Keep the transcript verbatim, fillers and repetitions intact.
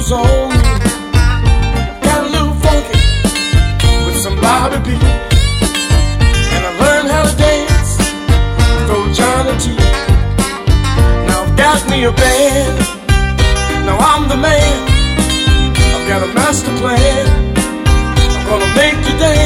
blues on me. Got a little funky with some Bobby B. And I learned how to dance with old Johnny T. Now I've got me a band. Now I'm the man. I've got a master plan. I'm gonna make you dance.